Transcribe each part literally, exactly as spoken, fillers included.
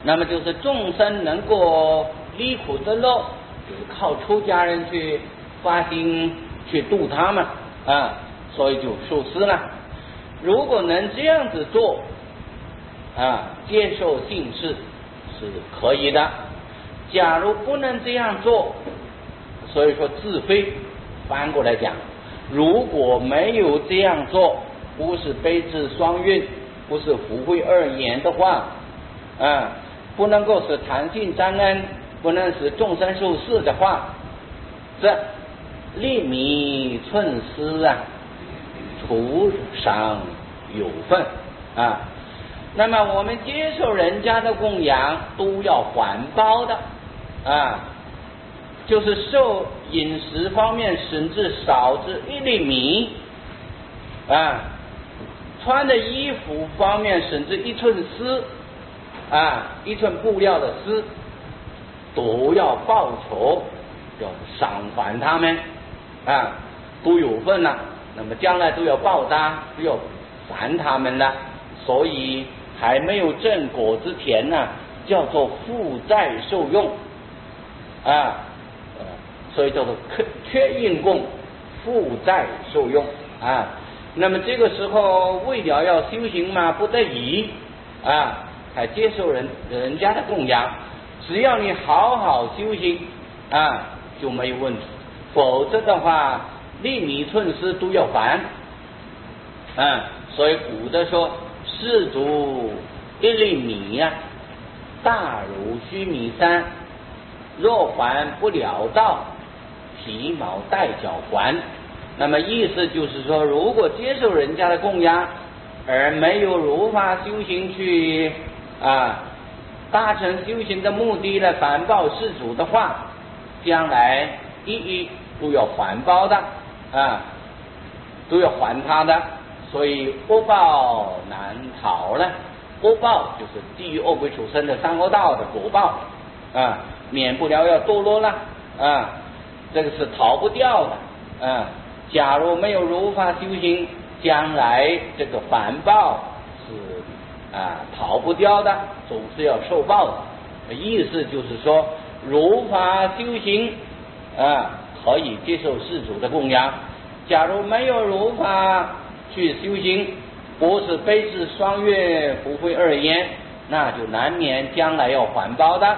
那么就是众生能够离苦得乐，就是靠出家人去发心去度他们啊，所以就受施了。如果能这样子做啊，接受信施是可以的。假如不能这样做，所以说自非，翻过来讲，如果没有这样做，不是悲智双运，不是福慧二言的话啊，不能够使弹性沾恩，不能使众生受事的话，这粒米寸丝啊，徒伤有份啊。那么我们接受人家的供养都要还包的啊，就是受饮食方面甚至少至一粒米啊，穿的衣服方面甚至一寸丝啊，一寸布料的丝都要报酬，要赏还他们啊，都有份了，那么将来都要报答，都要还他们了。所以还没有正果之前呢，叫做负债受用啊，所以叫做缺印供，负债受用啊。那么这个时候为了要修行嘛，不得已啊，才接受人人家的供养。只要你好好修行啊，就没有问题。否则的话，粒米寸丝都要还啊。所以古的说，士卒一粒米呀、啊，大如须弥山，若还不了道，皮毛带脚还。那么意思就是说，如果接受人家的供养，而没有如法修行去啊达成修行的目的来反报事主的话，将来一一都要还报的啊，都要还他的。所以恶报难逃了，恶报就是地狱恶鬼畜生的三恶道的果报啊，免不了要堕落了啊，这个是逃不掉的啊。假如没有如法修行，将来这个反报是啊逃不掉的，总是要受报的。意思就是说，如法修行啊，可以接受世主的供养；假如没有如法去修行，不是悲智双月福慧二言，那就难免将来要还报的。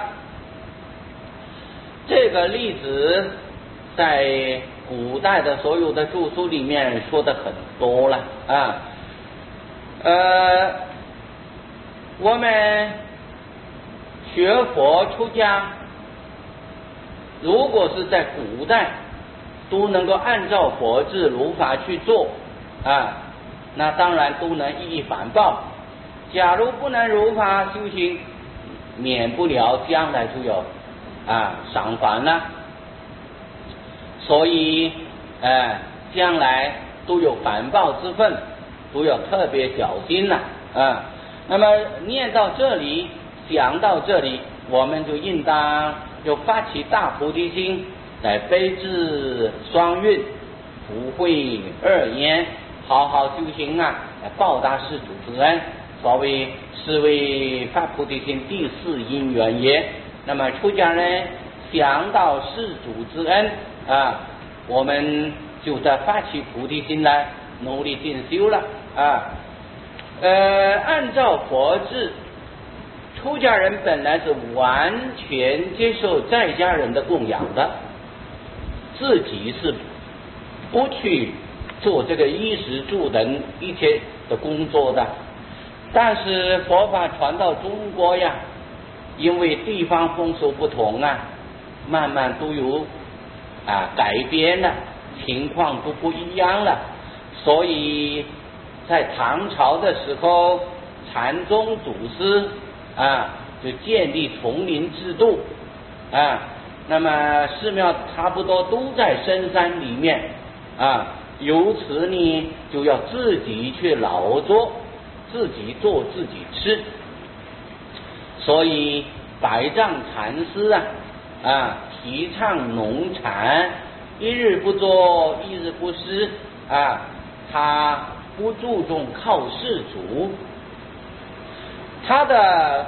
这个例子在古代的所有的著书里面说的很多了啊。呃，我们学佛出家，如果是在古代都能够按照佛制如法去做啊，那当然都能一一反报。假如不能如法修行，免不了将来就有啊赏还了。所以呃将来都有反报之分，都要特别小心了啊。那么念到这里，想到这里，我们就应当就发起大菩提心，来悲智双运福慧二言，好好修行啊，来报答施主之恩。所谓是为发菩提心第四因缘也。那么出家人想到施主之恩啊，我们就在发起菩提心来努力进修了啊。呃，按照佛制，出家人本来是完全接受在家人的供养的，自己是不去做这个衣食住等一切的工作的。但是佛法传到中国呀，因为地方风俗不同啊，慢慢都有啊改变了，情况都不一样了。所以在唐朝的时候，禅宗祖师啊就建立丛林制度啊，那么寺庙差不多都在深山里面啊，由此呢就要自己去劳作，自己做自己吃。所以百丈禅师啊啊提倡农禅，一日不作一日不食啊，他不注重靠世主，他的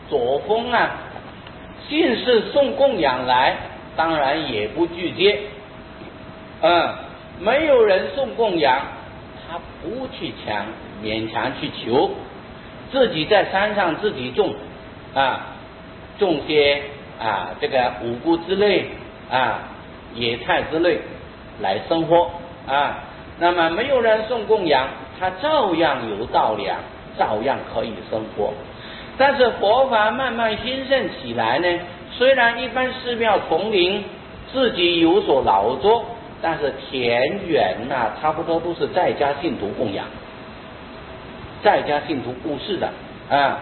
作风啊，信士送供养来，当然也不拒接。嗯，没有人送供养，他不去抢，勉强去求，自己在山上自己种啊，种些啊这个五谷之类啊、野菜之类来生活啊。那么没有人送供养，他照样有稻粮，照样可以生活。但是佛法慢慢兴盛起来呢，虽然一般寺庙丛林自己有所劳作，但是田园呐、啊，差不多都是在家信徒供养，在家信徒布施的啊。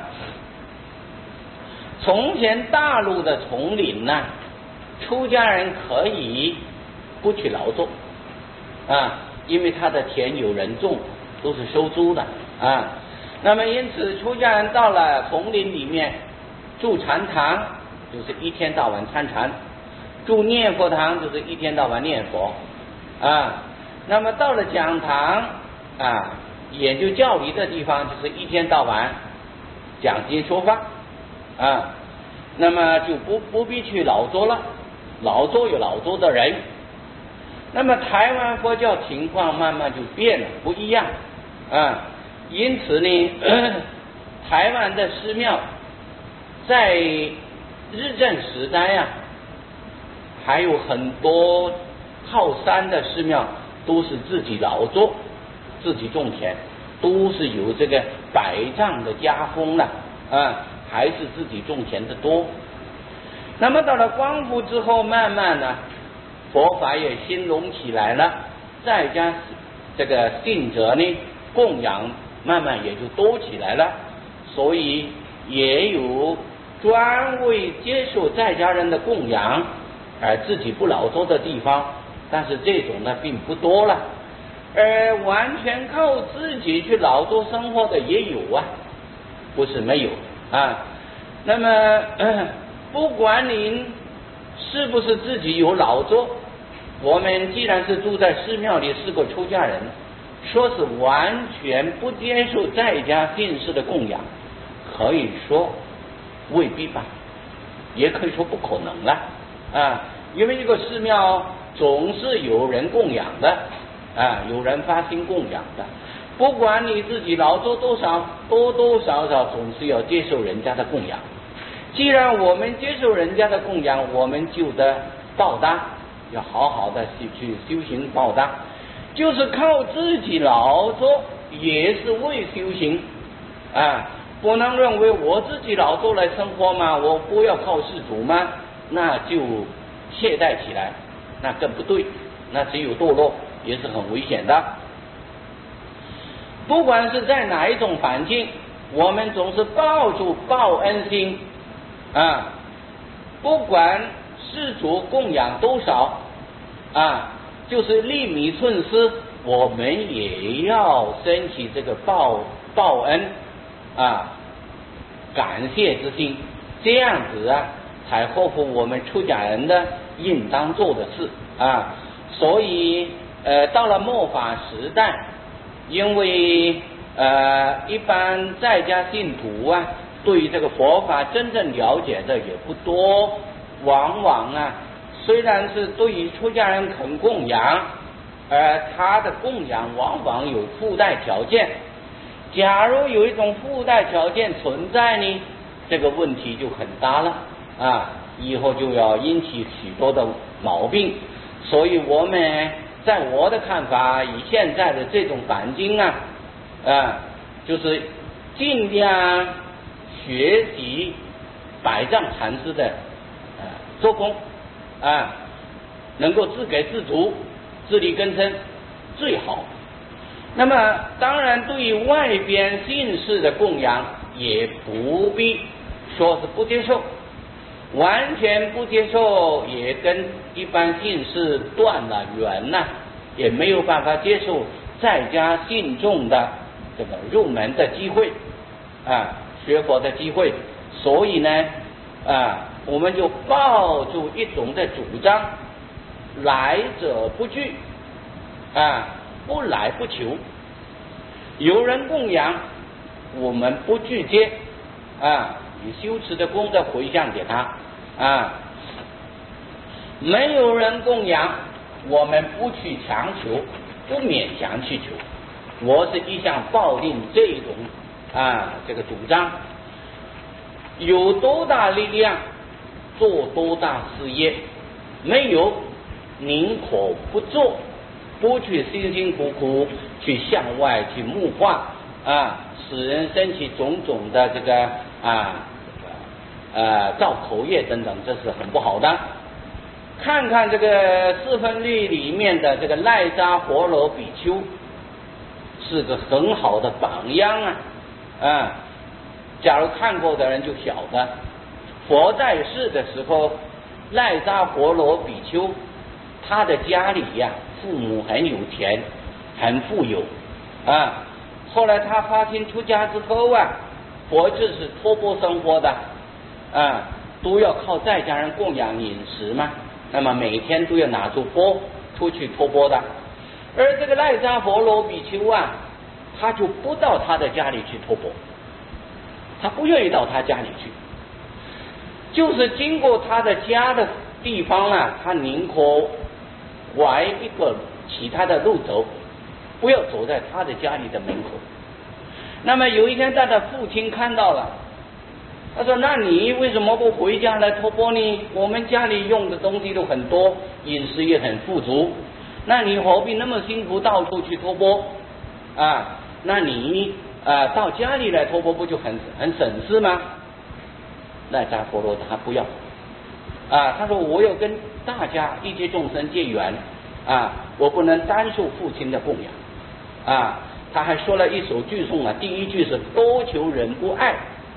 从前大陆的丛林呐、啊，出家人可以不去劳作啊，因为他的田有人种，都是收租的啊。那么因此出家人到了丛林里面住禅堂，就是一天到晚参禅；住念佛堂，就是一天到晚念佛啊。那么到了讲堂啊，研究教理的地方，就是一天到晚讲经说法啊。那么就不不必去劳作了，劳作有劳作的人。那么台湾佛教情况慢慢就变了，不一样啊。因此呢，台湾的寺庙在日治时代呀、啊，还有很多靠山的寺庙都是自己劳作，自己种田，都是有这个百丈的家风了啊，还是自己种田的多。那么到了光复之后，慢慢呢，佛法也兴隆起来了，在家这个信者呢供养慢慢也就多起来了，所以也有专为接受在家人的供养而自己不劳作的地方，但是这种呢并不多了。而完全靠自己去劳作生活的也有啊，不是没有啊。那么、呃、不管您是不是自己有劳作，我们既然是住在寺庙里，是个出家人，说是完全不接受在家信士的供养，可以说未必吧，也可以说不可能了啊。因为一个寺庙总是有人供养的啊，有人发心供养的，不管你自己劳作多少，多多少少总是要接受人家的供养。既然我们接受人家的供养，我们就得报答，要好好的去去修行报答。就是靠自己劳作也是为修行啊，不能认为我自己劳作来生活嘛，我不要靠世主嘛，那就懈怠起来，那更不对，那只有堕落，也是很危险的。不管是在哪一种环境，我们总是抱住报恩心啊，不管世主供养多少啊，就是粒米寸丝，我们也要升起这个报报恩啊感谢之心，这样子啊才合乎我们出家人的应当做的事啊。所以呃到了末法时代，因为呃一般在家信徒啊对于这个佛法真正了解的也不多，往往啊虽然是对于出家人肯供养，而他的供养往往有附带条件。假如有一种附带条件存在呢，这个问题就很大了啊，以后就要引起许多的毛病。所以我们在我的看法，以现在的这种环境啊，啊，就是尽量学习百丈禅师的呃做工啊，能够自给自足，自力更生最好。那么当然对于外边信士的供养也不必说是不接受，完全不接受也跟一般信士断了缘呐、啊，也没有办法接受在家信众的这个入门的机会啊，学佛的机会。所以呢啊，我们就抱住一种的主张，来者不拒啊，不来不求。有人供养，我们不拒接啊， 以修持的功德回向给他啊。没有人供养，我们不去强求，不勉强去求。我是一向抱定这种啊这个主张，有多大力量做多大事业，没有宁可不做，不去辛辛苦苦去向外去募化啊，使人生起种种的这个啊呃造口业等等，这是很不好的。看看这个四分律里面的这个赖扎婆罗比丘，是个很好的榜样啊啊！假如看过的人就晓得，佛在世的时候，赖扎婆罗比丘他的家里呀、啊，父母很有钱，很富有啊。后来他发心出家之后啊，佛就是托钵生活的啊，都要靠在家人供养饮食嘛。那么每天都要拿出钵出去托钵的，而这个赖扎婆罗比丘啊，他就不到他的家里去托钵，他不愿意到他家里去，就是经过他的家的地方啊，他宁可拐一个其他的路走，不要走在他的家里的门口。那么有一天他的父亲看到了，他说：那你为什么不回家来托钵呢？我们家里用的东西都很多，饮食也很富足，那你何必那么辛苦到处去托钵啊？那你啊到家里来托钵不就很很省事吗？赖扎婆罗他不要啊，他说我要跟大家一切众生结缘啊，我不能单受父亲的供养啊。他还说了一首句颂啊，第一句是多求人不爱，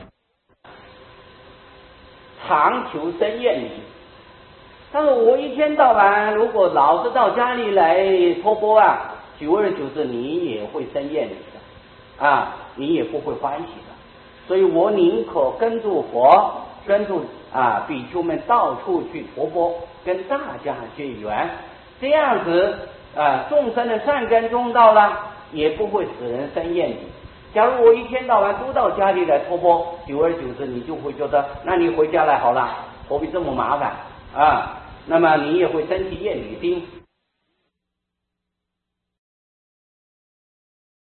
常求生厌离。他说我一天到晚如果老是到家里来托钵啊，久而久之你也会生厌离的啊，你也不会欢喜的。所以我宁可跟住佛，跟住啊比丘们到处去托钵，跟大家结缘，这样子啊众生的善根种到了，也不会使人生厌离。假如我一天到晚都到家里来托钵，久而久之你就会觉得，那你回家来好了，何必这么麻烦啊？那么你也会生起厌离心。